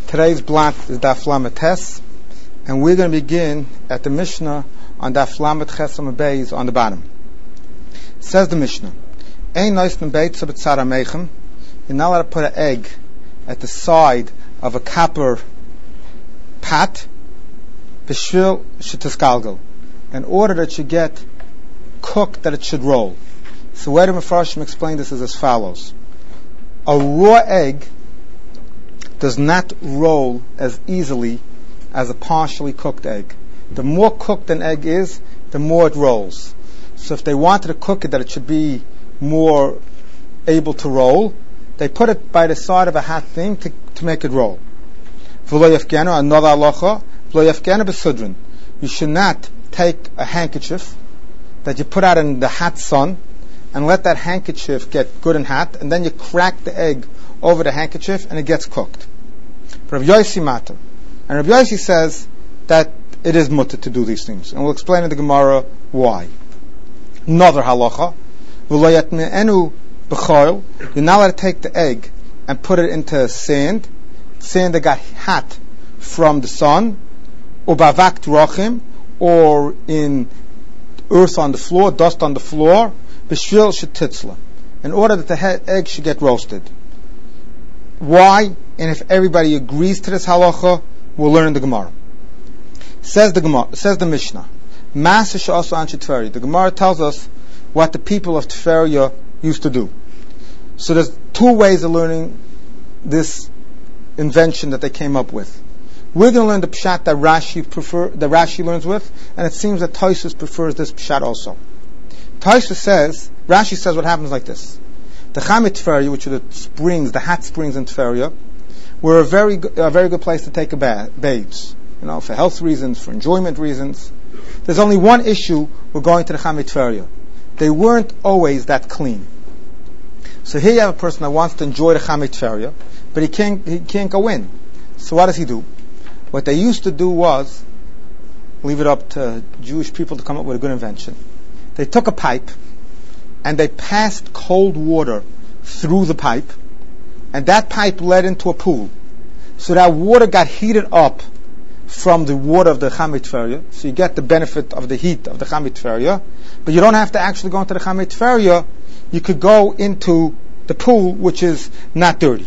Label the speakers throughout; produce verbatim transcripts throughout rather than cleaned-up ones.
Speaker 1: Today's blot is Daf Lamed Tes, and we're going to begin at the Mishnah on Daf Lamed Chesam Beis on the bottom. Says the Mishnah, Ein noisn beitza b'tzara meichem. You're not allowed to put an egg at the side of a copper pot, b'shvil shetiskalgal, in order that you get cooked, that it should roll. So where the Mefarshim explain this is as follows. A raw egg does not roll as easily as a partially cooked egg. The more cooked an egg is, the more it rolls. So if they wanted to cook it that it should be more able to roll, they put it by the side of a hot thing to, to make it roll. Another halacha, b'sudrin. You should not take a handkerchief that you put out in the hot sun and let that handkerchief get good and hot, and then you crack the egg over the handkerchief and it gets cooked. Rav Yossi matter. And Rav Yossi says that it is mutter to do these things. And we'll explain in the Gemara why. Another halacha, you're not allowed to take the egg and put it into sand, sand that got hot from the sun, or bavak drachim, or in earth on the floor, dust on the floor, b'shvil shetitzla, in order that the egg should get roasted. Why? And if everybody agrees to this halacha, we'll learn the Gemara. Says the Gemara, says the Mishnah, Ma'aseh also anshe Tveria. The Gemara tells us what the people of Tveria used to do. So there's two ways of learning this invention that they came up with. We're going to learn the pshat that Rashi prefer, that Rashi learns with, and it seems that Tosfos prefers this pshat also. Tosfos says, Rashi says what happens like this. The Chamit Tveria, which are the springs, the hot springs in Tveria, were a very good, a very good place to take a bath, bathes. You know, for health reasons, for enjoyment reasons. There's only one issue with going to the Chamit Tveria. They weren't always that clean. So here you have a person that wants to enjoy the Chamit Tveria, but he can't, he can't go in. So what does he do? What they used to do was, leave it up to Jewish people to come up with a good invention. They took a pipe, and they passed cold water through the pipe, and that pipe led into a pool. So that water got heated up from the water of the Chamit Tveria, so you get the benefit of the heat of the Chamit Tveria, but you don't have to actually go into the Chamit Tveria, you could go into the pool, which is not dirty.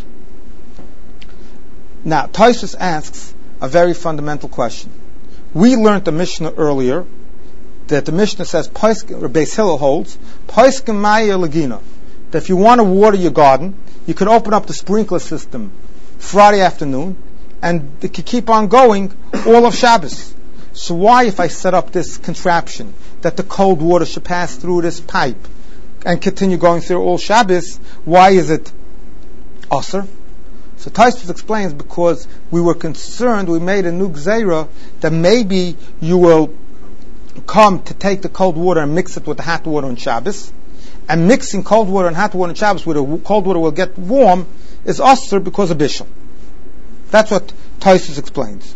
Speaker 1: Now, Tosfos asks a very fundamental question. We learned the Mishnah earlier, that the Mishnah says, Beis Hillel holds, Poiskim Maya Lagina, that if you want to water your garden, you could open up the sprinkler system Friday afternoon, and it could keep on going all of Shabbos. So why, if I set up this contraption that the cold water should pass through this pipe and continue going through all Shabbos, why is it Asr? So Tosfos explains, because we were concerned, we made a new gzeira, that maybe you will come to take the cold water and mix it with the hot water on Shabbos, and mixing cold water and hot water on Shabbos where the cold water will get warm is Asr because of Bishul. That's what Tosfos explains.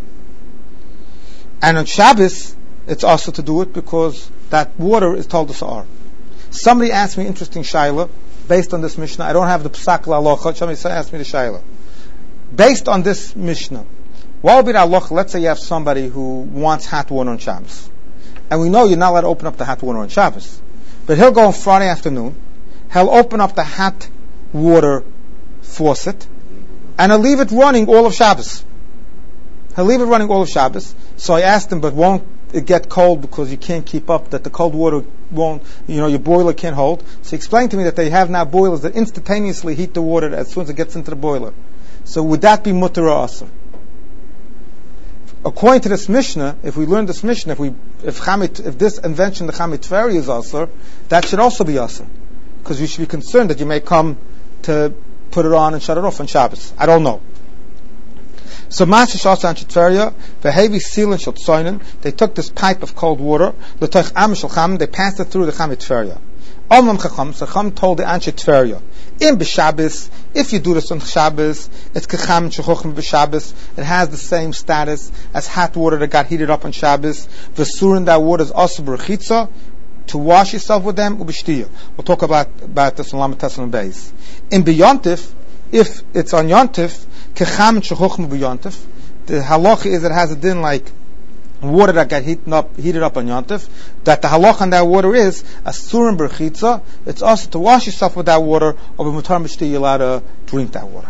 Speaker 1: And on Shabbos, it's also to do it because that water is told to Sa'ar. Somebody asked me an interesting shayla based on this Mishnah. I don't have the Psak L'Alocha. Somebody asked me the shayla. Based on this Mishnah, what would be the halacha? Let's say you have somebody who wants hot water on Shabbos. And we know you're not allowed to open up the hot water on Shabbos. But he'll go on Friday afternoon, he'll open up the hot water faucet, and he'll leave it running all of Shabbos. He'll leave it running all of Shabbos. So I asked him, but won't it get cold because you can't keep up, that the cold water won't, you know, your boiler can't hold? So he explained to me that they have now boilers that instantaneously heat the water as soon as it gets into the boiler. So would that be mutter or asr? According to this Mishnah, if we learn this Mishnah, if we, if Chamit, if this invention, the Chamit Tveria is asr, that should also be asr, because you should be concerned that you may come to put it on and shut it off on Shabbos. I don't know. So Ma'aseh also anshe Tveria, v'hevi silin shel tzoinen. They took this pipe of cold water, l'toich am shel cham. They passed it through the Chamit Tveria. Omam chacham, so Chacham told the anshe Tveria, in b'Shabbos, if you do this on Shabbos, it's kacham shechochim b'Shabbos. It has the same status as hot water that got heated up on Shabbos. V'surin, that water is also b'rechitza, to wash yourself with them, ub'shtiyah. We'll talk about, about this on Lamed Tes Beis. In b'yontif, if it's on Yontif, kecham shechuchmu b'Yontif, the halacha is it has a din like water that got heated up, heated up on Yontif, that the halacha on that water is asurim berchitza. It's also to wash yourself with that water, or b'mutar mishti you're allowed to drink that water.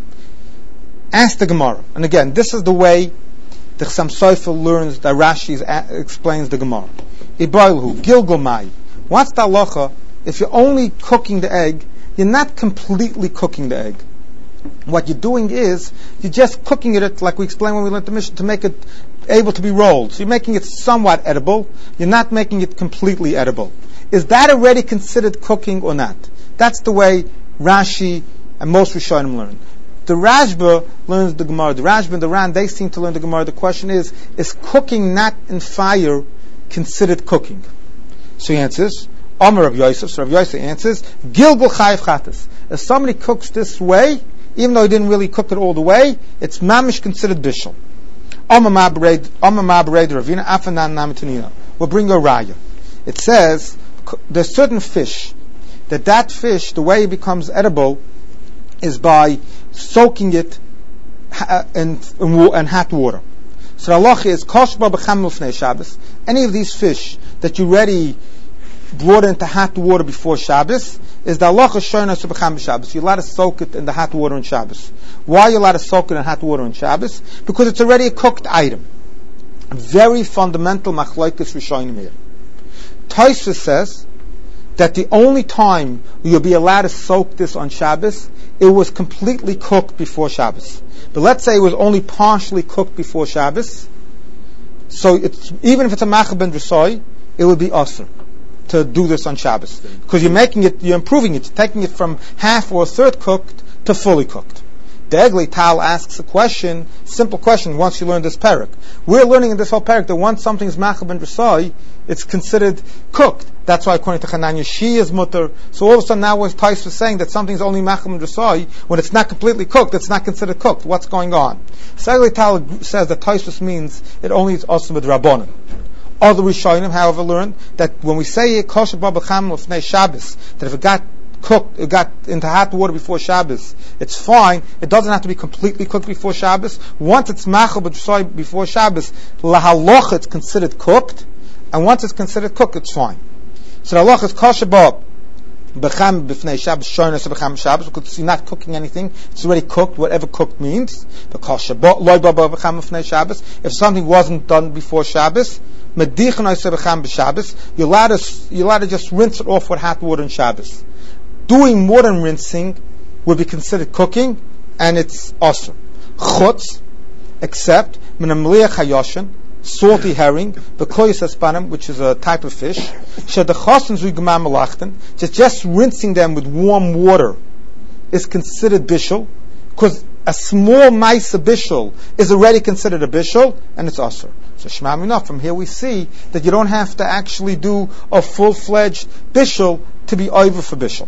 Speaker 1: Ask the Gemara, and again, this is the way the Chassam Sofer learns that Rashi a- explains the Gemara. Ibrayilhu gilgul mai. What's the halacha if you're only cooking the egg? You're not completely cooking the egg. What you're doing is you're just cooking it, like we explained when we learned the Mishnah, to make it able to be rolled. So you're making it somewhat edible. You're not making it completely edible. Is that already considered cooking or not? That's the way Rashi and most Rishonim learn. The Rashba learns the Gemara. The Rashba and the Ran, they seem to learn the Gemara. The question is, is cooking not in fire considered cooking? So he answers, Omer Rav Yosef. So Rav Yosef answers, Gilgul Chayiv Chatas. If somebody cooks this way, even though he didn't really cook it all the way, it's mamish considered bishul. Omer Ma Bered Ravina Afanan Namitanina. We'll bring you a raya. It says there's certain fish that that fish, the way it becomes edible, is by soaking it in, in, in hot water. So the halacha is koshba b'cham l'fnei Shabbos. Any of these fish that you already brought into hot water before Shabbos is the halacha shona b'cham b'Shabbos. You're allowed to soak it in the hot water on Shabbos. Why are you allowed to soak it in hot water on Shabbos? Because it's already a cooked item. A very fundamental machlokes rishonim here. Tosfos says that the only time you'll be allowed to soak this on Shabbos, it was completely cooked before Shabbos. But let's say it was only partially cooked before Shabbos, so it's, even if it's a machal ben drasoi, it would be asur to do this on Shabbos. Because you're making it, you're improving it, you're taking it from half or a third cooked to fully cooked. The Eglei Tal asks a question, simple question, once you learn this parak. We're learning in this whole parak that once something is machal ben drasoi, it's considered cooked. That's why according to Chananya, she is mutter. So all of a sudden now what Tais was saying that something's only machal ben drasoi, when it's not completely cooked, it's not considered cooked. What's going on? So Eglei Tal says that Tais means it only is also with Rabbanim. Other Rishonim, however, learn that when we say kosher b'cham l'fnei Shabbos, that if it got cooked, it got into hot water before Shabbos, it's fine. It doesn't have to be completely cooked before Shabbos. Once it's machal b'drasoi before Shabbos, lahalocha, it's considered cooked, and once it's considered cooked, it's fine. So the halacha is kosher b'cham b'fnei Shabbos, shoynos b'cham Shabbos, because you're not cooking anything; it's already cooked. Whatever cooked means. The kosher loy b'cham b'fnei Shabbos. If something wasn't done before Shabbos, medichan b'cham b'Shabbos, you're allowed to you're allowed to just rinse it off with hot water on Shabbos. Doing more than rinsing would be considered cooking, and it's asur. Chutz, except minamliach hayoshin, salty herring, bekoyis aspanim, which is a type of fish, shadachosn zugmam malachten, just just rinsing them with warm water is considered bishul, because a small maisa bishul is already considered a bishul, and it's asur. So shema minah, from here we see that you don't have to actually do a full-fledged bishul to be over for bishul.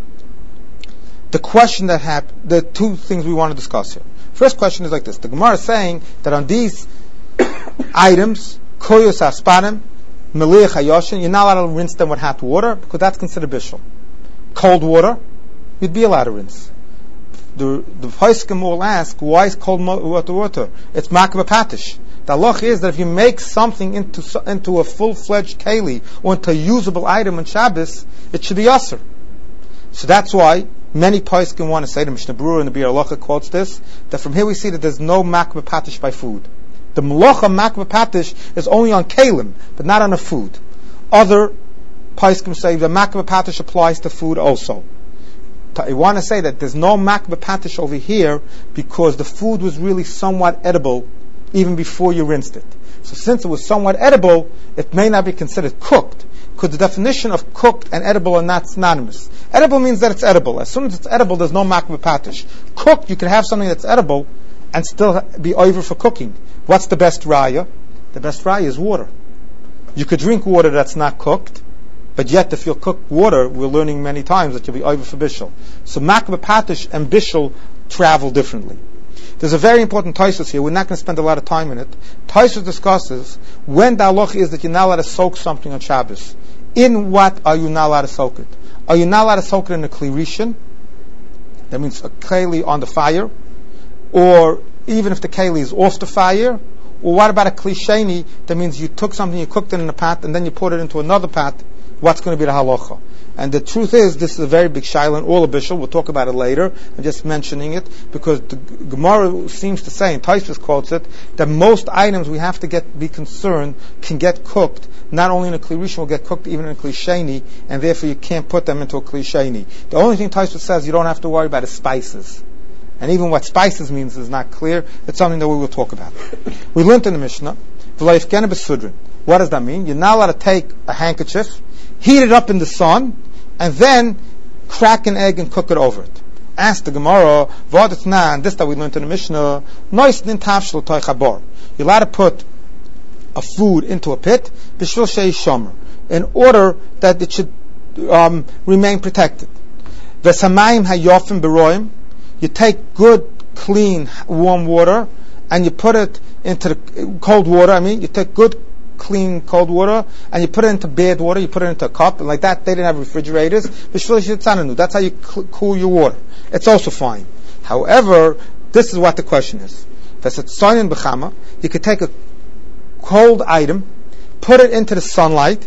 Speaker 1: The question that happened, the two things we want to discuss here. First question is like this. The Gemara is saying that on these items, koyos aspanim, meliach hayoshin, you're not allowed to rinse them with hot water because that's considered bishul. Cold water, you'd be allowed to rinse. The the Paiskim will ask, why is cold water water? It's makbeh patish. The halach is that if you make something into into a full-fledged keli or into a usable item on Shabbos, it should be asur. So that's why many Paiskim want to say, the Mishnah Berurah and the Bir Halacha quotes this, that from here we see that there's no makbeh patish by food. The melacha makbeh patish is only on kalim, but not on a food. Other Paiskim say that makbeh patish applies to food also. I want to say that there's no makbeh patish over here because the food was really somewhat edible even before you rinsed it. So since it was somewhat edible, it may not be considered cooked, because the definition of cooked and edible are not synonymous. Edible means that it's edible. As soon as it's edible, there's no makbeh patish. Cooked, you can have something that's edible and still be over for cooking. What's the best raya? The best raya is water. You could drink water that's not cooked, but yet if you'll cook water, we're learning many times that you'll be over for bishul. So makbeh patish and bishul travel differently. There's a very important Tosfos here. We're not going to spend a lot of time in it. Tosfos discusses when the halach is that you're not allowed to soak something on Shabbos. In what are you not allowed to soak it? Are you not allowed to soak it in a kli rishon? that means a keli on the fire, or even if the keli is off the fire, or what about a kli sheni, that means you took something, you cooked it in a pot, and then you put it into another pot, what's going to be the halacha? And the truth is, this is a very big shaila in all of Bishul. We'll talk about it later. I'm just mentioning it because the Gemara seems to say, and Tosfos quotes it, that most items we have to get be concerned can get cooked. Not only in a kli rishon, will get cooked even in a kli sheni, and therefore you can't put them into a kli sheni. The only thing Tosfos says you don't have to worry about is spices. And even what spices means is not clear. It's something that we will talk about. We learned in the Mishnah, what does that mean? You're not allowed to take a handkerchief, heat it up in the sun, and then crack an egg and cook it over it. Ask the Gemara, and this that we learned in the Mishnah, you're allowed to put a food into a pit, in order that it should um, remain protected. You take good, clean, warm water, and you put it into the cold water, I mean, you take good, clean cold water, and you put it into bad water, you put it into a cup, and like that, they didn't have refrigerators. That's how you cool your water. It's also fine. However, this is what the question is. You could take a cold item, put it into the sunlight,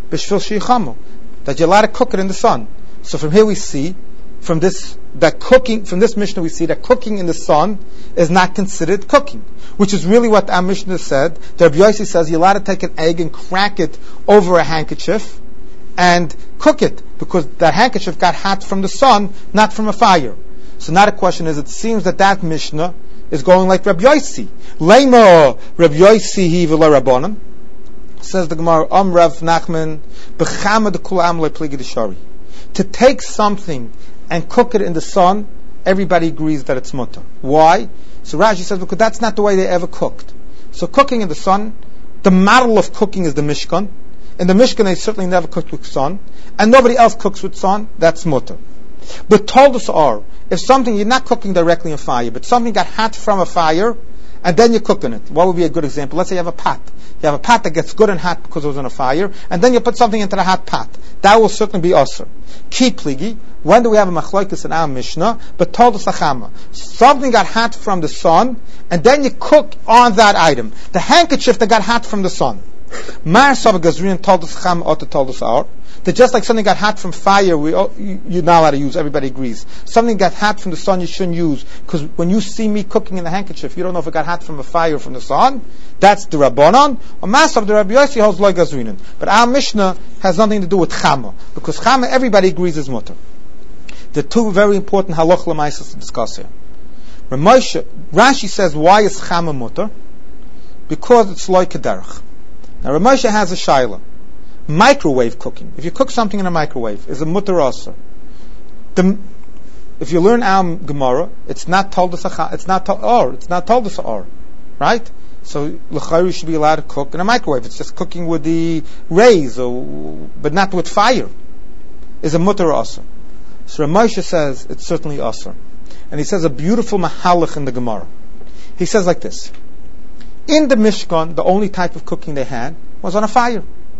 Speaker 1: that you're allowed to cook it in the sun. So from here we see, from this, that cooking, from this Mishnah we see that cooking in the sun is not considered cooking, which is really what our Mishnah said. The Rabbi Yossi says you're allowed to take an egg and crack it over a handkerchief and cook it, because that handkerchief got hot from the sun, not from a fire. So now the question is, it seems that that Mishnah is going like Rabbi Yossi. Leima Rabbi Yossi hi v'la Rabbanan. Says the Gemara, Am Rav Nachman b'chama d'kula am le'pligi d'shari. To take something and cook it in the sun, everybody agrees that it's mutter. Why? So Rashi says, because that's not the way they ever cooked. So cooking in the sun, the model of cooking is the Mishkan. In the Mishkan, they certainly never cooked with sun, and nobody else cooks with sun. That's mutter. But told us are, if something, you're not cooking directly in fire, but something got hot from a fire, and then you're cooking it. What would be a good example? Let's say you have a pot. You have a pot that gets good and hot because it was on a fire, and then you put something into the hot pot. That will certainly be usher. Ki pligi. When do we have a machlokes in our Mishnah? But told us achama. Something got hot from the sun, and then you cook on that item. The handkerchief that got hot from the sun. Mar Sava Gazrin told us achama, or told us our. That just like something got hot from fire, we oh, you, you're not allowed to use. Everybody agrees. Something got hot from the sun, you shouldn't use, because when you see me cooking in the handkerchief, you don't know if it got hot from a fire or from the sun. That's the Rabbanon. Or Master of the Rabbi Yossi holds loy gazrinin. But our Mishnah has nothing to do with chama, because chama everybody agrees is mutter. The two very important halach l'maisas to discuss here. Ramosha, Rashi says, why is chama mutter? Because it's loy kederach. Now Ramosha has a shaila. Microwave cooking. If you cook something in a microwave, is a mutter also. The, if you learn our Gemara, it's not told us it's not told or it's not told us or, right? So l'chayru should be allowed to cook in a microwave. It's just cooking with the rays, or but not with fire. Is a mutter also. So Ramosha says it's certainly also, and he says a beautiful mahalach in the Gemara. He says like this: in the Mishkan, the only type of cooking they had was on a fire.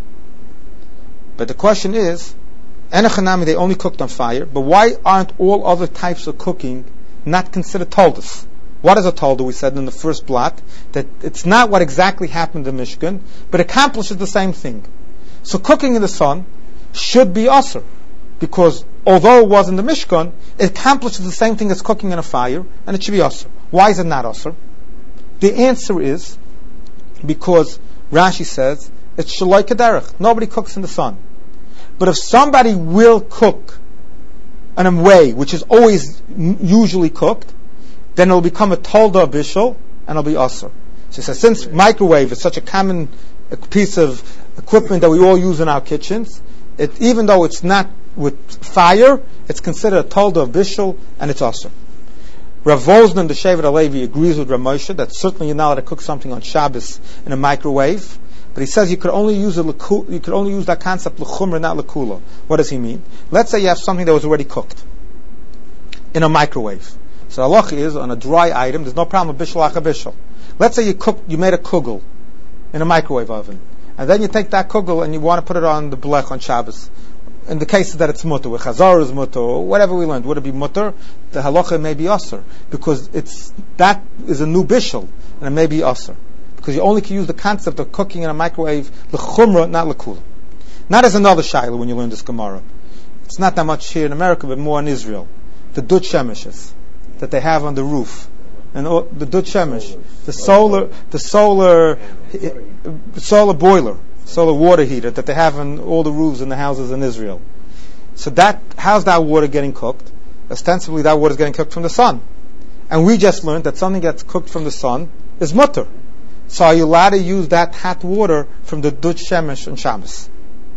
Speaker 1: But the question is, Enochanami, they only cooked on fire, but why aren't all other types of cooking not considered toldos? What is a toldo? We said in the first blot, that it's not what exactly happened in the Mishkan, but accomplishes the same thing. So cooking in the sun should be asur, because although it was in the Mishkan, it accomplishes the same thing as cooking in a fire, and it should be asur. Why is it not asur? The answer is, because Rashi says, it's shaloi kederach. Nobody cooks in the sun. But if somebody will cook in a way which is always usually cooked, then it'll become a tolda bishul and it'll be asur. So he says, since microwave is such a common piece of equipment that we all use in our kitchens, it, even though it's not with fire, it's considered a tolda bishul and it's asur. Rav Voznan, the Shevet HaLevi, agrees with Rav Moshe that certainly you're not allowed to cook something on Shabbos in a microwave. But he says you could only use a leku, you could only use that concept l'chumra, not l'kula. What does he mean? Let's say you have something that was already cooked in a microwave. So halach is on a dry item. There's no problem with bishul acha bishul. Let's say you cooked, you made a kugel in a microwave oven, and then you take that kugel and you want to put it on the blech on Shabbos. in the case that it's mutter, where chazar is mutter, or whatever we learned, would it be mutter? The halacha may be asr, because it's that is a new bishul, and it may be asr, because you only can use the concept of cooking in a microwave l'chumra, not l'kula. Not as another shaila when you learn this Gemara. It's not that much here in America, but more in Israel. The dut shemishes that they have on the roof, and all, the dut shemish, the solar, the solar, uh, solar boiler, solar water heater that they have on all the roofs in the houses in Israel. So that, how's that water getting cooked? Ostensibly, that water is getting cooked from the sun, and we just learned that something that's cooked from the sun is mutter. So are you allowed to use that hot water from the dut shemesh on Shabbos?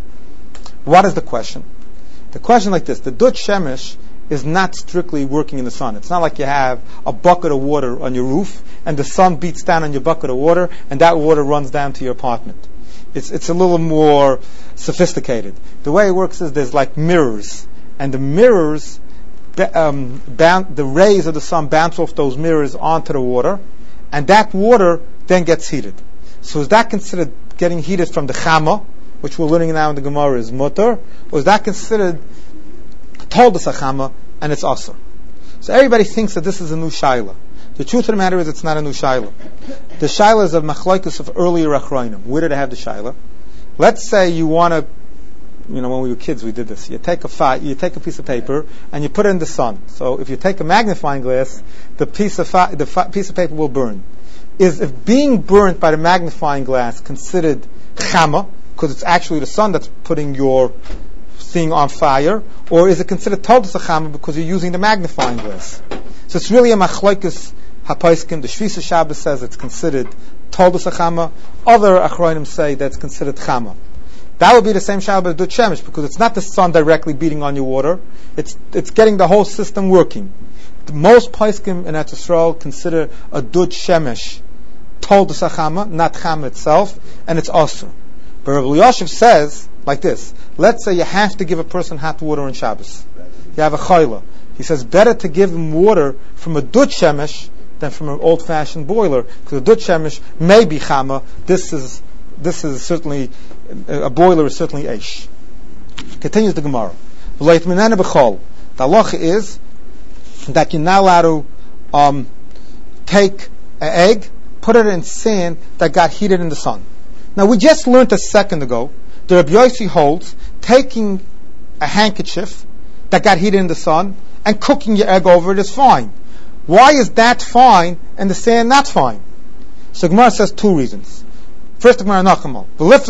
Speaker 1: What is the question? The question like this: the dut shemesh is not strictly working in the sun. It's not like you have a bucket of water on your roof and the sun beats down on your bucket of water and that water runs down to your apartment. It's it's a little more sophisticated. The way it works is there's like mirrors, and the mirrors, um, bound, the rays of the sun bounce off those mirrors onto the water, and that water then gets heated. So is that considered getting heated from the chama, which we're learning now in the Gemara is mutter, or is that considered toldas chama and it's asr? So everybody thinks that this is a new shaila. The truth of the matter is it's not a new shaila. The shaila is of machlokes of earlier achronim. Where did I have the shaila? Let's say you want to, you know, when we were kids we did this. You take a fi- you take a piece of paper and you put it in the sun. So if you take a magnifying glass, the piece of fi- the fi- piece of paper will burn. Is if being burnt by the magnifying glass considered chama, because it's actually the sun that's putting your thing on fire, or is it considered toldas chama because you're using the magnifying glass? So it's really a machlokes hapaiskim. The Shvisa Shabbos says it's considered toldas chama. Other achronim say that it's considered chama. That would be the same shaila as dut shemesh, because it's not the sun directly beating on your water. It's it's getting the whole system working. The most paiskim in Eretz Yisrael consider a dut shemesh toldas chama, not chama itself, and it's asr. But Rabbi Elyashiv says like this: let's say you have to give a person hot water on Shabbos. You have a chayla. He says better to give him water from a dut shemesh than from an old-fashioned boiler, because a dut shemesh may be chama. This is this is certainly a boiler is certainly eish. Continues the Gemara. The halacha is that you're not allowed to um, take an egg, put it in sand that got heated in the sun. Now we just learned a second ago that Rabbi Yossi holds taking a handkerchief that got heated in the sun and cooking your egg over it is fine. Why is that fine and the sand not fine? So Gemara says two reasons. First, Gemara Nachamal.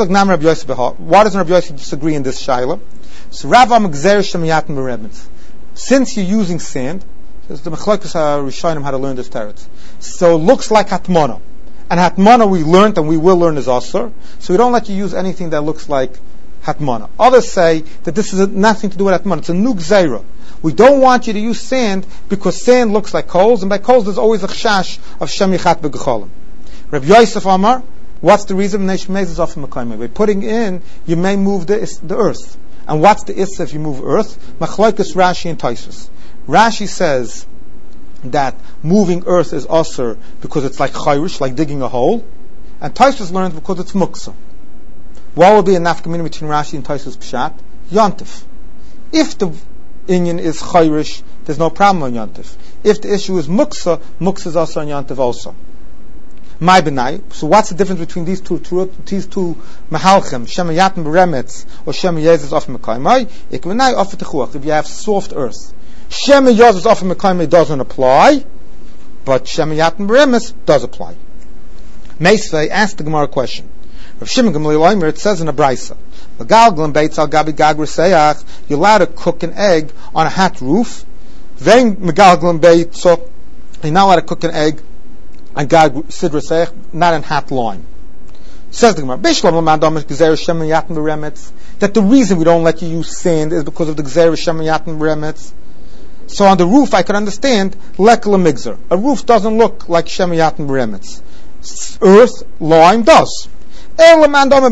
Speaker 1: Why doesn't Rabbi Yossi disagree in this shaila? So Ravam Gzer Shemiyat Merebetz. Since you're using sand, says the Machlokes Rishonim how to learn this teretz. So it looks like hatmana. And hatmana we learned and we will learn is asr. So we don't let you use anything that looks like hatmana. Others say that this is nothing to do with hatmana. It's a new gzeira. We don't want you to use sand because sand looks like coals, and by coals there's always a chash of shemichat begecholim. Rabbi Yosef Amar, what's the reason? By putting in, you may move the, the earth. And what's the issa if you move earth? Machlokes Rashi and Taisus. Rashi says that moving earth is asr because it's like chayrish, like digging a hole, and Taisus learns because it's muksa. What would be a nafkamina between Rashi and Taisus pshat? Yontif. If the inyan is chayrish, there's no problem on yontif. If the issue is muksa, muksa is asr on yontif also. My benai. So what's the difference between these two two these two mahalchem, shemayatn beremetz or shemayezes off mekaymai? Ikmenai off techuach. If you have soft earth, shemayezes off mekaymai doesn't apply, but shemayatn beremetz does apply. Meisvei asked the Gemara a question. Rav Shimon Gamliel Omer, it says in a brisa, "L'galglim beitz al gabi gag reseach." You're allowed to cook an egg on a hot roof. Then megalglim beitz, so you're not allowed to cook an egg and gag sidra seich, not in hot lime. Says the Gemara, that the reason we don't let you use sand is because of the gzeir shemayatn beremetz. So on the roof, I could understand lekla migzer. A roof doesn't look like shemayatn beremetz. Earth, lime does. The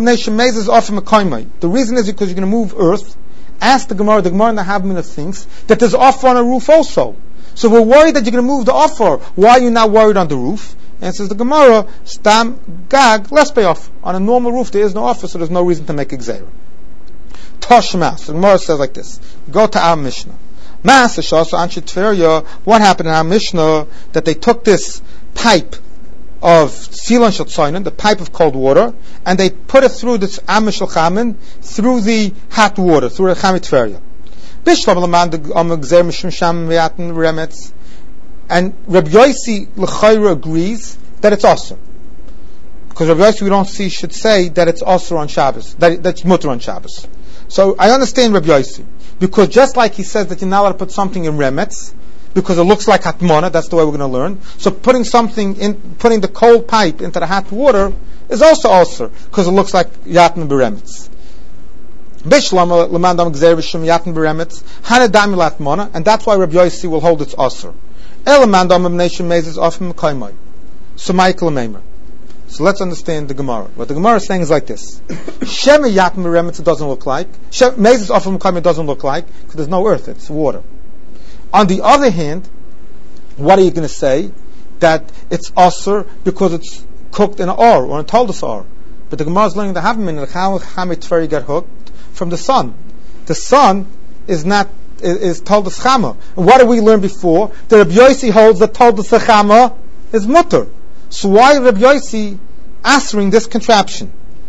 Speaker 1: reason is because you're going to move earth. Ask the Gemara, the Gemara in the Havmina thinks that there's offer on a roof also. So we're worried that you're going to move the offer. Why are you not worried on the roof? And says the Gemara, stam gag, let's pay off. On a normal roof there is no offer, so there's no reason to make a gzeira. Toshmas. The Gemara says like this. Go to our Mishnah. Mas also Anshe Tveria. What happened in our Mishnah that they took this pipe of Silon Shel Tzoinen, the pipe of cold water, and they put it through this Am Shel Chamin, through the hot water, through the Chami Tveria. And Rabbi Yossi L'chayra agrees that it's also. Because Rabbi Yossi we don't see should say that it's also on Shabbos, that that's mutter on Shabbos. So I understand Rabbi Yossi, because just like he says that you're not allowed to put something in remetz, because it looks like hatmona, that's the way we're going to learn. So putting something in, putting the cold pipe into the hot water is also also, because it looks like yatn beremetz. Bishlam lemandam gzer b'shum yatn beremetz hanadami latmona, and that's why Rabbi Yossi will hold its also. Elamandam nation mezes off mekaymai. So Michael Meimer. So let's understand the Gemara. What the Gemara is saying is like this: Shema yatn beremetz doesn't look like. Mezes off mekaymai doesn't look like because there's no earth; it's water. On the other hand, what are you going to say? That it's asur because it's cooked in an or or in toldus or. But the Gemara is learning the havmin and how Chami Tveria get hooked from the sun. The sun is not is, is toldus chama. And what did we learn before? That Rabbi Yossi holds that toldus chama is mutter. So why is Rabbi Yossi answering this contraption?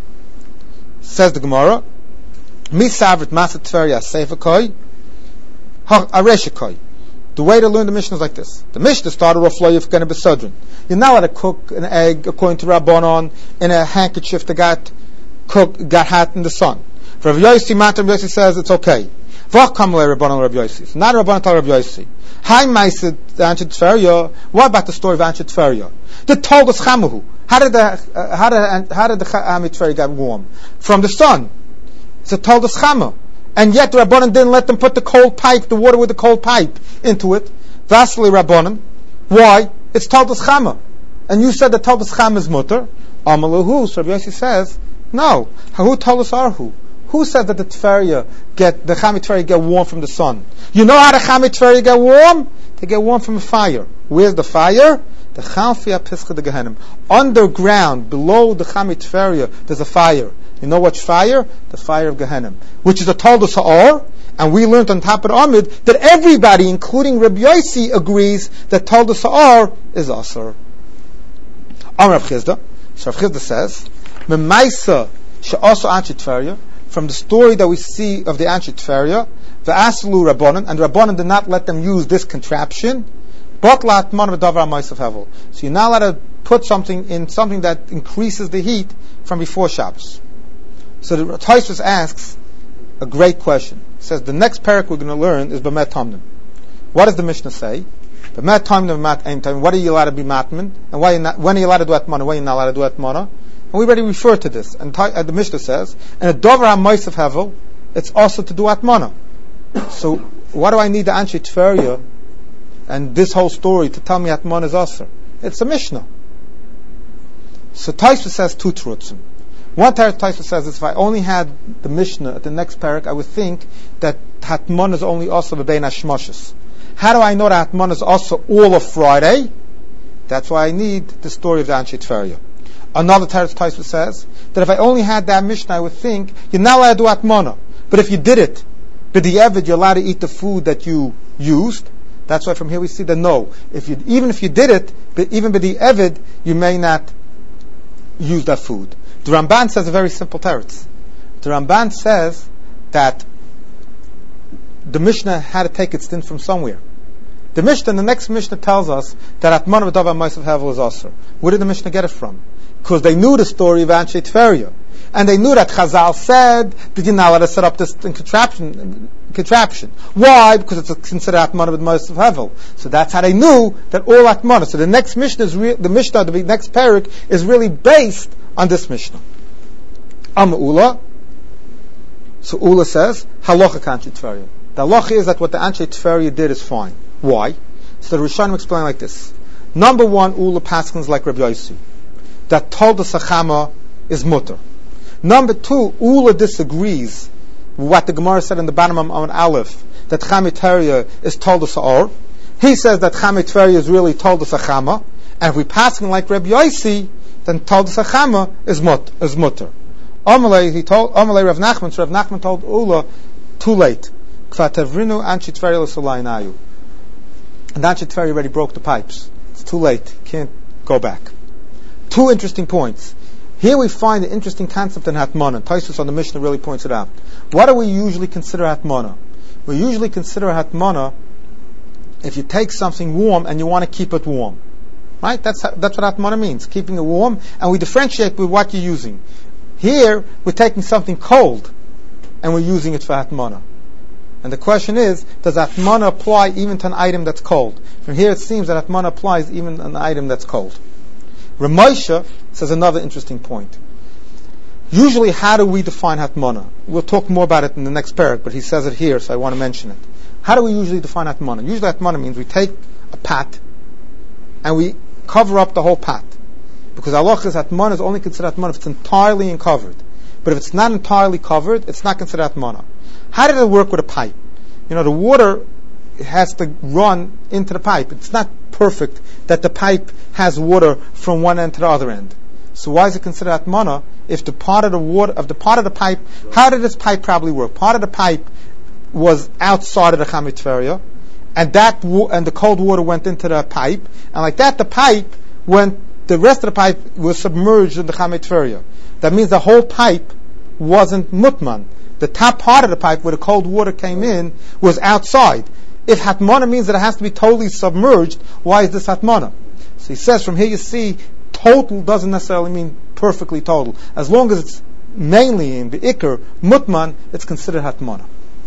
Speaker 1: Says the Gemara, Mi savrit masat Tveria seifakoi ha areshakoi. The way to learn the Mishnah is like this. The Mishnah started off loyif gonna besodrin. You're not allowed to cook an egg according to Rabbanon in a handkerchief that got cooked, got hot in the sun. For Rabbi Yossi, Matar Rabbi Yossi says it's okay. V'ach kamle Rabbanon Rabbi Yossi. It's not Rabbanon tell Rabbi Yossi. Hi ma'asid Anshe Tveria. What about the story of Anshe Tveria? The Toldos Chamahu. How did the uh, how did how did the Chami Tveria get warm? From the sun. It's a Toldos Chama. And yet the Rabbanon didn't let them put the cold pipe, the water with the cold pipe, into it. Vasily Rabbanon. Why? It's Toldos Chama. And you said that Toldos Chama is mutter. Amalahu. So Rabbi Yossi says, no. Who Toldos Arhu? Who said that the Tveria get, the Chami Tveria get warm from the sun? You know how the Chami Tveria get warm? They get warm from a fire. Where's the fire? The Chalfia Pischa de Gehenim. Underground, below the Chami Tveria, there's a fire. You know what fire? The fire of Gehenim, which is a Toldos Ha'or, and we learned on top of the Amid that everybody, including Rabbi Yossi, agrees that Toldos Ha'or is Asur. Amar Rav Chizda. So Rav Chizda says, Memaisa she'asu Anshe Tveria, from the story that we see of the Anshe Tveria, the Aslu Rabbanon, and Rabbanon did not let them use this contraption, but latman v'davar ma'asav hevel. So you're not allowed to put something in something that increases the heat from before Shabbos. So the Tosfos asks a great question. It says the next parak we're going to learn is B'met Tamnim. What does the Mishnah say? B'met Tamnim, B'met Ein Tamnim. What are you allowed to be matman? And why are you not, when are you allowed to do atmana? When are you not allowed to do atmana? And we already referred to this. And uh, the Mishnah says, and a dover ha'moisav hevel, it's also to do atmana. So why do I need the Anshe Tveria and this whole story to tell me atmana is aser? It's a Mishnah. So Tosfos says two truths. One Tosfos says is if I only had the Mishnah at the next parak, I would think that Hatmon is only also the Bein Hashmoshes. How do I know that Hatmon is also all of Friday? That's why I need the story of the Anshe Tveria. Another Tosfos says that if I only had that Mishnah, I would think you're not allowed to do Hatmona. But if you did it, b'di'evid, you're allowed to eat the food that you used. That's why from here we see that no, if you even if you did it, but even b'di'evid, you may not use that food. The Ramban says a very simple teretz. The Ramban says that the Mishnah had to take its din from somewhere. The Mishnah, the next Mishnah tells us that Atman v'davar ma'asav hevel is asur. Where did the Mishnah get it from? Because they knew the story of Anshe Tveria. And they knew that Chazal said that you're not allowed to set up this contraption. contraption. Why? Because it's considered Atman v'ma'asav hevel. So that's how they knew that all Atman. So the next Mishnah is re- the Mishnah, the next parak is really based on this Mishnah. Amma Ula. So Ula says, Halacha Anshe Tveria. The halacha is that what the Anshe Tveria did is fine. Why? So the Rishonim explain like this. Number one, Ula paskins like Rabbi Yossi, that Toldos Chama is mutter. Number two, Ula disagrees with what the Gemara said in the bottom of Amud Aleph, that Chami Tveria is Toldos Ha'or. He says that Chami Tveria is really Toldos Chama, and if we paskin like Rabbi Yossi, then Toldos Chama is mut is mutter. Amalei, he told Amalei Rav Nachman. So Rav Nachman told Ula, too late. Kfatavrinu Anshi Tveri l'Solainayu. And Anshi Tveri already broke the pipes. It's too late. Can't go back. Two interesting points. Here we find an interesting concept in Hatmana. Taisus on the Mishnah really points it out. What do we usually consider Hatmana? We usually consider Hatmana if you take something warm and you want to keep it warm. Right? That's that's what Hatmana means, keeping it warm, and we differentiate with what you're using. Here, we're taking something cold and we're using it for Hatmana. And the question is, does Hatmana apply even to an item that's cold? From here it seems that Hatmana applies even to an item that's cold. Ramosha says another interesting point. Usually, how do we define Hatmana? We'll talk more about it in the next parak, but he says it here, so I want to mention it. How do we usually define Hatmana? Usually Hatmana means we take a pat and we cover up the whole pat. Because Allah says Hatmana is only considered Hatmana if it's entirely uncovered. But if it's not entirely covered, it's not considered Hatmana. How does it work with a pipe? You know, the water has to run into the pipe. It's not perfect that the pipe has water from one end to the other end. So why is it considered Hatmana if the part of the water of the part of the pipe? How did this pipe probably work? Part of the pipe was outside of the Chamei Tveria, and that wa- and the cold water went into the pipe, and like that the pipe went. The rest of the pipe was submerged in the Chamei Tveria. That means the whole pipe wasn't mutman. The top part of the pipe where the cold water came in was outside. If Hatmana means that it has to be totally submerged, why is this Hatmana? So he says from here you see total doesn't necessarily mean perfectly total. As long as it's mainly in the Iker, mutman, it's considered Hatmana.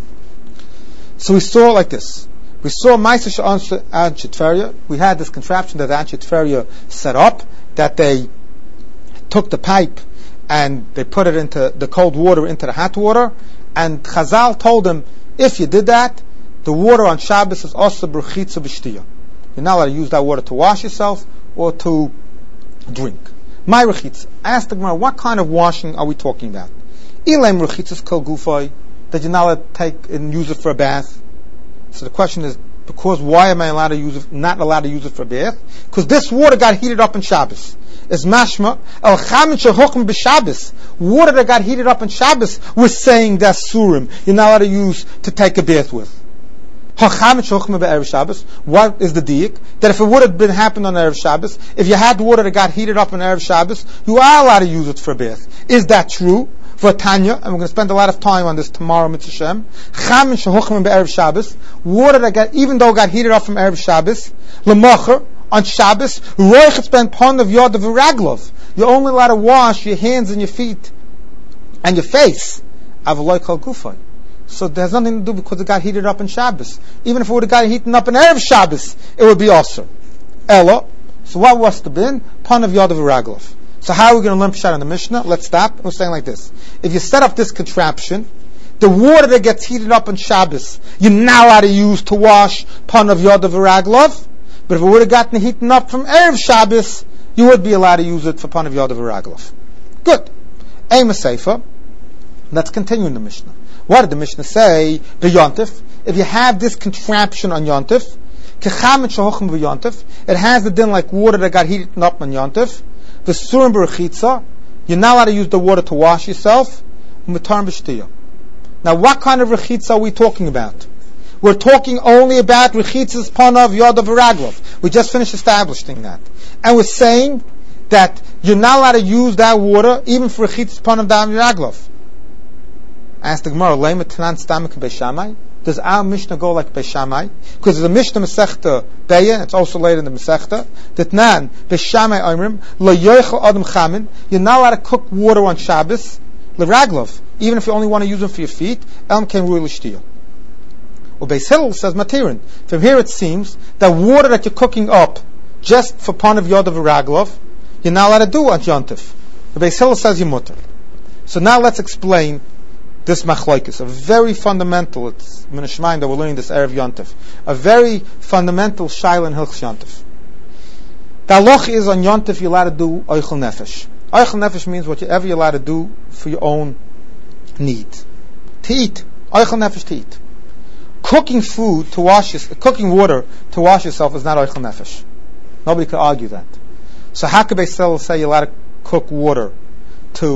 Speaker 1: So we saw it like this. We saw Ma'aseh Anshe Tveria. We had this contraption that Anshe Tveria set up, that they took the pipe and they put it into the cold water into the hot water, and Chazal told them, if you did that, the water on Shabbos is also b'rechitza b'shtiyah. You're not allowed to use that water to wash yourself or to drink. My rechitza. Ask the Gemara, what kind of washing are we talking about? Ilem rechitzas kol gufay, that you're not allowed to take and use it for a bath. So the question is, because why am I allowed to use it, not allowed to use it for a bath? Because this water got heated up in Shabbos. It's mashma el chamin shehochim b'Shabbos. Water that got heated up in Shabbos, we're saying that's surim. You're not allowed to use to take a bath with. Hachamin shehochim b'Erev Shabbos. What is the diik? That if it would have been happened on Erev Shabbos, if you had water that got heated up on Erev Shabbos, you are allowed to use it for a bath. Is that true? For Tanya, and we're going to spend a lot of time on this tomorrow, Mitzvah Shem. Chamin shehochim b'Erev Shabbos. Water that got, even though it got heated up from Erev Shabbos, l'macher, on Shabbos, roichetz ben pon of yod of raglov. You're only allowed to wash your hands and your feet and your face. Avaloi kol gufay. So it has nothing to do because it got heated up in Shabbos. Even if it would have got heated up in Erev Shabbos, it would be also. Ella. So what was the bin? Pon of yod of raglov. So how are we going to learn Pshat in the Mishnah? Let's stop. We're saying like this. If you set up this contraption, the water that gets heated up on Shabbos, you're not allowed to use to wash Pon of Yod of Raglov. But if it would have gotten heated up from Erev Shabbos, you would be allowed to use it for Pon of Yod of Raglov. Good. Ema Seifa. Let's continue in the Mishnah. What did the Mishnah say? The Yontif. If you have this contraption on Yontif, it has the din like water that got heated up on Yontif. The surim b'rechitza, you're not allowed to use the water to wash yourself. Mutar b'shtiyah. Now, what kind of rechitza are we talking about? We're talking only about rechitzas panav yod of raglov. We just finished establishing that, and we're saying that you're not allowed to use that water even for rechitzas panav dam raglov. Ask the Gemara, lema tanan stamik beishamai. Does our Mishnah go like Beishamai? Because there's a Mishnah Masechta Beya, it's also later in the Masechta, that Nan, Beishamai Oimrim, Lo Yoichel Adam Chamin, you're not allowed to cook water on Shabbos, L'Raglov, even if you only want to use them for your feet, Elm Ken Rui L'Shtiyah. Well, Beis Hillel says Matirin. From here it seems that water that you're cooking up, just for Pon of Yod of Raglov, you're not allowed to do on Yontif. The Beis Hillel says you're mutter. So now let's explain this machlokes, a very fundamental, it's min hashmayim that we're learning this Erev Yontif, a very fundamental shaila in Hilchos Yontif. The halacha is on Yontif you're allowed to do oichel nefesh. Oichel nefesh means whatever you're allowed to do for your own need. To eat. Oichel nefesh to eat. Cooking food to wash your, cooking water to wash yourself is not oichel nefesh. Nobody could argue that. So how could Beis Hillel say you're allowed to cook water to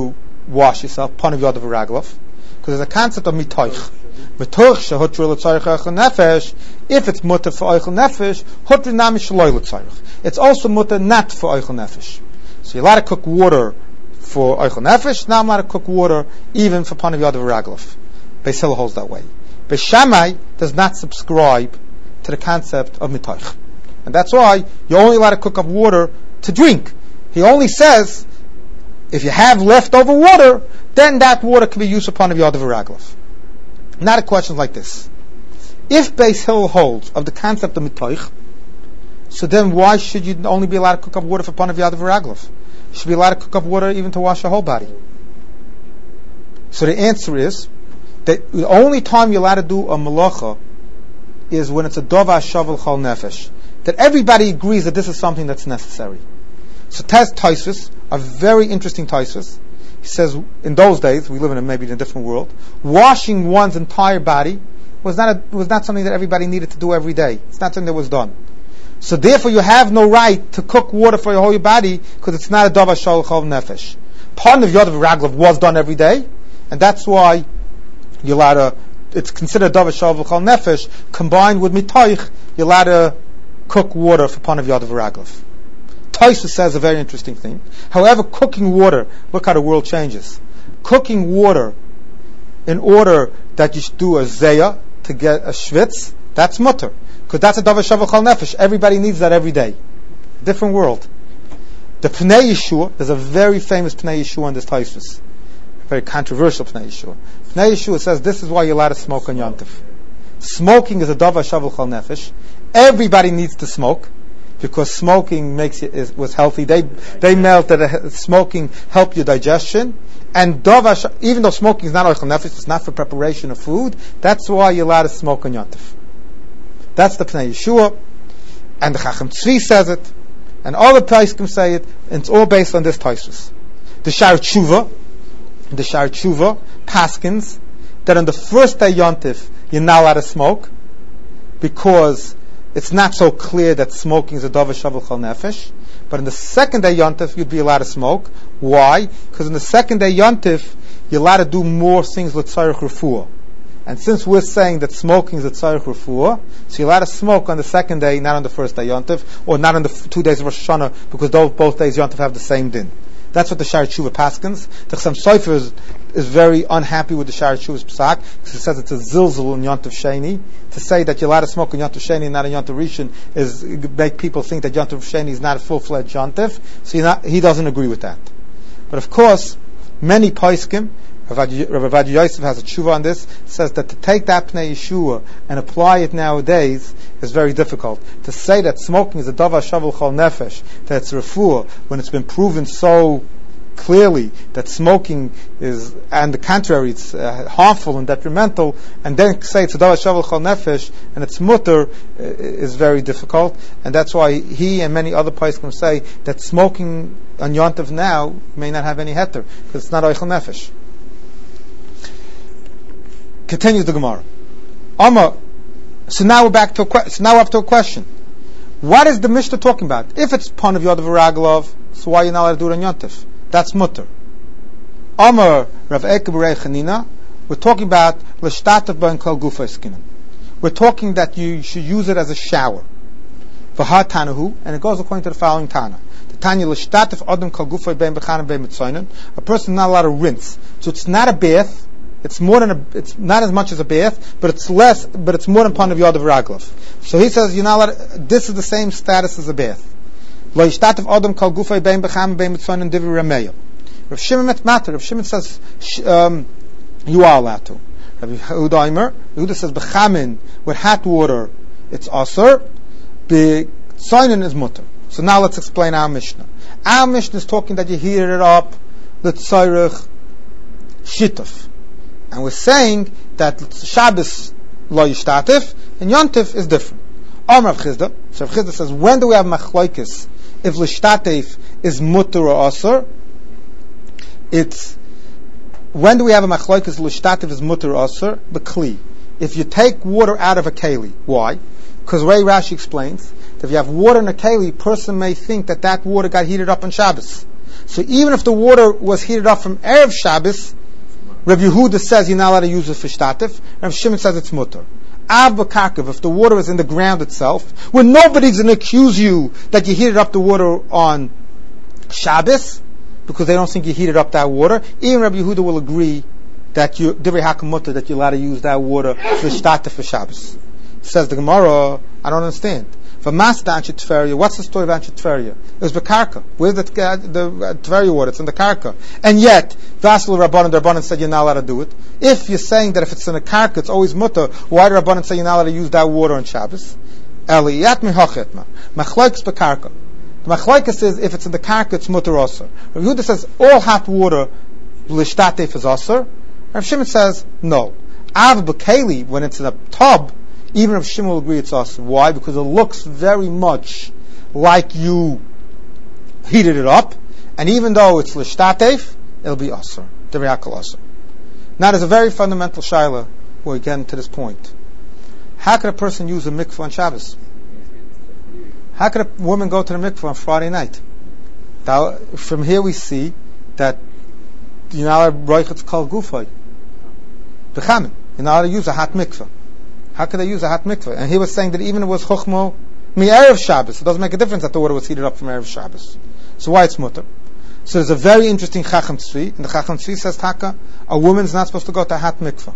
Speaker 1: wash yourself, panav yadav v'raglav, because there's a concept of mitoich. Mitoich shehutru l'tzarich eichel nefesh. If it's mutter for eichel nefesh, hutru nami shaloi l'tzarich. It's also mutter not for eichel nefesh. So you're allowed to cook water for eichel nefesh. Now I'm allowed to cook water even for panav yadav v'raglav. Beis Hillel holds that way. Beis Shammai does not subscribe to the concept of mitoich, and that's why you're only allowed to cook up water to drink. He only says if you have leftover water, then that water can be used upon a yadav v'raglav. Not a question like this. If Beis Hillel holds of the concept of mitoich, so then why should you only be allowed to cook up water for panav yadav v'raglav? You should be allowed to cook up water even to wash your whole body. So the answer is that the only time you're allowed to do a malacha is when it's a dova shavel chol nefesh. That everybody agrees that this is something that's necessary. So Taz Tosfos, a very interesting Tosfos, he says in those days, we live in a, maybe in a different world, washing one's entire body was not a, was not something that everybody needed to do every day. It's not something that was done. So therefore you have no right to cook water for your whole body because it's not a dova shavel chol nefesh. Panav yadav v'raglav was done every day, and that's why you're allowed to, it's considered dava shavel chol nefesh, combined with mitoich, you're allowed to cook water for panav yadav v'raglav. Tosfos says a very interesting thing. However, cooking water, look how the world changes. Cooking water in order that you should do a zeya to get a shvitz, that's mutter. Because that's a dava shavel chol nefesh. Everybody needs that every day. Different world. The Pnei Yeshua, there's a very famous Pnei Yeshua in this Tosfos. Very controversial Pnei Yeshua. Pnei Yeshua says this is why you're allowed to smoke on Yom Tov. Smoking is a dava shavel chol nefesh. Everybody needs to smoke because smoking makes you is, was healthy. They they melt that uh, smoking help your digestion, and dava even though smoking is not eichel nefesh, it's not for preparation of food. That's why you're allowed to smoke on Yom Tov. That's the Pnei Yeshua, and the Chacham Tzvi says it, and all the Poskim say it, and it's all based on this Tosfos. The Shar Tshuva. The Shar Tshuva paskins that on the first day Yontif you're not allowed to smoke because it's not so clear that smoking is a dava shavel chol nefesh. But on the second day Yontif you'd be allowed to smoke. Why? Because on the second day Yontif you're allowed to do more things with tzarich refuah. And since we're saying that smoking is a tzarich refuah, so you're allowed to smoke on the second day, not on the first day Yontif, or not on the f- two days of Rosh Hashanah, because those, both days Yontif have the same din. That's what the Shar Tshuva paskins. The Chassam Sofer is, is very unhappy with the Shar Tshuva's psak because he says it's a zilzul in Yontif Sheni. To say that you're allowed to smoke in Yontif Sheni and not in Yontif Rishon is make people think that Yontif Sheni is not a full-fledged Yontif. So not, he doesn't agree with that. But of course, many poskim, Rav Ovadia Yosef has a tshuva on this, says that to take that Pnei Yeshua and apply it nowadays is very difficult. To say that smoking is a dava shavel chol nefesh, that it's refuah, when it's been proven so clearly that smoking is, and the contrary, it's uh, harmful and detrimental, and then say it's a dava shavel chol nefesh and it's mutter, uh, is very difficult. And that's why he and many other poskim say that smoking on Yom Tov now may not have any heter, because it's not eichel nefesh. Continues the Gemara. Amma, so now we're back to a que- so now we're up to a question. What is the Mishnah talking about? If it's panav yadav v'raglav, so why are you not allowed to do it on Yontif? That's mutter. Amma Rav Eka b'rei Chanina, we're talking about l'shtatef b'en kol gufay skinan. We're talking that you should use it as a shower. V'ha tanahu, and it goes according to the following Tana. The Tanya l'shtatef adam kol gufay b'en b'chanan b'en mitzoinen. A person is not allowed to rinse. So it's not a bath. It's more than a, it's not as much as a bath, but it's less, but it's more than panav yadav v'raglav. So he says, you're not allowed to, this is the same status as a bath. Lo yishtatev adam kol gufay bein b'cham bein mitzonen divrei Rameya. Rav Shimon met matter. Rav Shimon says, um, you are allowed to. Rav Yehuda Aimer, Yehuda says, b'chamin, with hot water, it's aser, b'tzonen is mutter. So now let's explain our Mishnah. Our Mishnah is talking that you heat it up, l'tzorech shituf. And we're saying that Shabbos lo yishtatif and Yontif is different. Amar Rav Chizda. So Rav Chizda says, when do we have machlokes if l'shtatif is mutter or asur? It's when do we have a machlokes l'shtatif is mutter or asur? B'kli. If you take water out of a keli, why? Because Ray Rashi explains that if you have water in a keli, person may think that that water got heated up on Shabbos. So even if the water was heated up from Erev Shabbos, Rav Yehuda says you're not allowed to use it for shtatif. Rav Shimon says it's mutter. Av b'karkav, if the water is in the ground itself, where nobody's going to accuse you that you heated up the water on Shabbos, because they don't think you heated up that water, even Rav Yehuda will agree that you, divrei hakam mutter, that you're allowed to use that water for shtatif for Shabbos. Says the Gemara, I don't understand. For Masda Anshe Tveria, what's the story of Anshe Tveria? It was Bekarka. Where's the, uh, the uh, Tveria water? It's in the Karka. And yet, Vasil Rabbanan, the Rabbanan said you're not allowed to do it. If you're saying that if it's in the Karka, it's always mutter, why do Rabbanan say you're not allowed to use that water on Shabbos? Eliyat mihochetma. Machlokes Bekarka. The Machlokes says if it's in the Karka, it's mutter also. Rav Yehuda says all hot water, l'shtatef is also. Rav Shimon says no. Av Bekeli, when it's in a tub, even if Shimon will agree it's awesome. Why? Because it looks very much like you heated it up, and even though it's l'shtatef, it'll be awesome. Divrei hakol awesome. Now there's a very fundamental shaila where we get into this point. How could a person use a mikveh on Shabbos? How could a woman go to the mikveh on Friday night? Now, from here we see that you're not allowed to roichetz kol gufay. B'chamin. You're not allowed to use a hot mikveh. How could they use a hot mikveh? And he was saying that even if it was chokhmo mi erev Shabbos, it doesn't make a difference that the water was heated up from erev Shabbos. So why it's mutter? So there's a very interesting Chacham Tzvi, and the Chacham Tzvi says, Taka, a woman's not supposed to go to a hot mikveh.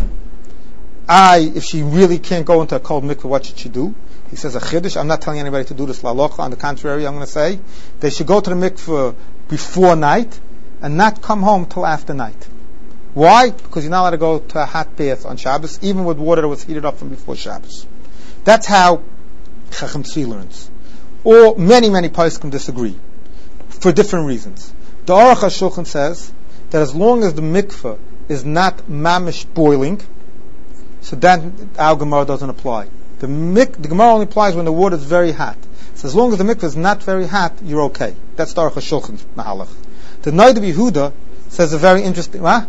Speaker 1: I, if she really can't go into a cold mikveh, what should she do? He says a chiddush. I'm not telling anybody to do this lalocha. On the contrary, I'm going to say they should go to the mikveh before night and not come home till after night. Why? Because you're not allowed to go to a hot bath on Shabbos, even with water that was heated up from before Shabbos. That's how Chacham Tzvi learns. Or many, many poskim disagree for different reasons. The Aruch HaShulchan says that as long as the mikveh is not mamish boiling, so then our Gemara doesn't apply. The, mik- the Gemara only applies when the water is very hot. So as long as the mikveh is not very hot, you're okay. That's the Aruch HaShulchan's mahalach. The Noda B'Yehuda says a very interesting... Huh?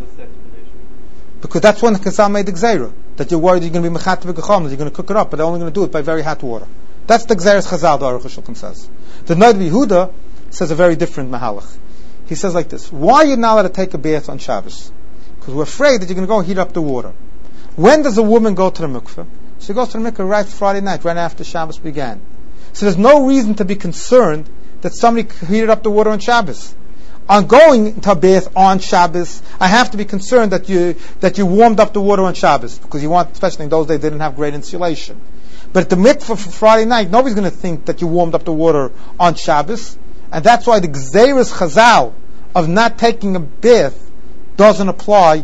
Speaker 1: Because that's when the Chazal made the Gzeira, that you're worried you're going to be mechat v'gechom, that you're going to cook it up, but they're only going to do it by very hot water. That's the Gzeiras Chazal, the Aruch HaShulchan says. The Noda B'Yehuda says a very different mahalach. He says like this: why are you not allowed to take a bath on Shabbos? Because we're afraid that you're going to go heat up the water. When does a woman go to the mikveh? She goes to the mikveh right Friday night, right after Shabbos began. So there's no reason to be concerned that somebody heated up the water on Shabbos. On going to a bath on Shabbos, I have to be concerned that you that you warmed up the water on Shabbos, because you want, especially in those days, they didn't have great insulation. But at the mikveh for Friday night, nobody's going to think that you warmed up the water on Shabbos, and that's why the Gzeiras Chazal of not taking a bath doesn't apply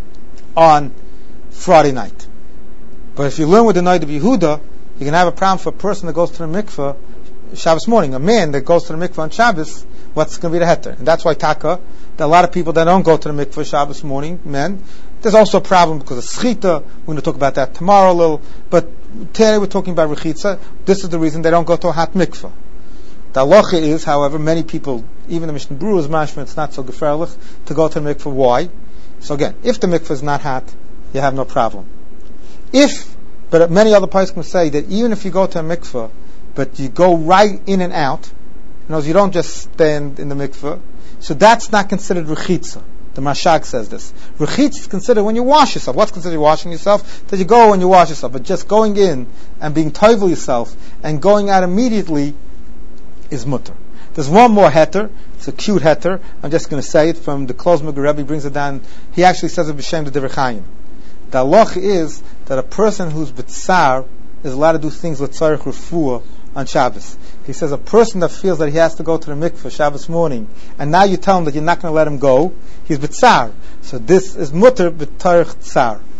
Speaker 1: on Friday night. But if you learn with the Noda B'Yehuda, you can have a problem for a person that goes to the mikveh Shabbos morning. A man that goes to the mikveh on Shabbos, what's going to be the heter? And that's why Taka, that a lot of people that don't go to the mikveh Shabbos morning, men, there's also a problem because of schita. We're going to talk about that tomorrow a little. But today we're talking about rechitza. This is the reason they don't go to a hot mikveh. The halacha is, however, many people, even the Mishnah Berurah is mashma, it's not so gefährlich to go to the mikveh. Why? So again, if the mikveh is not hot, you have no problem. If, but many other poskim say that even if you go to a mikveh, but you go right in and out, in other words, you don't just stand in the mikveh, so that's not considered rechitza. The Mashag says this. Rechitza is considered when you wash yourself. What's considered washing yourself? That you go when you wash yourself. But just going in and being toivel yourself and going out immediately is mutter. There's one more heter. It's a cute heter. I'm just going to say it from the Klozmer Rebbe brings it down. He actually says it b'shem the Divrei Chaim. The halach is that a person who's b'tsar is allowed to do things with tzarich refuah on Shabbos. He says a person that feels that he has to go to the mikveh Shabbos morning, and now you tell him that you're not going to let him go, he's b'tsar. So this is mutter b'tarich tsar.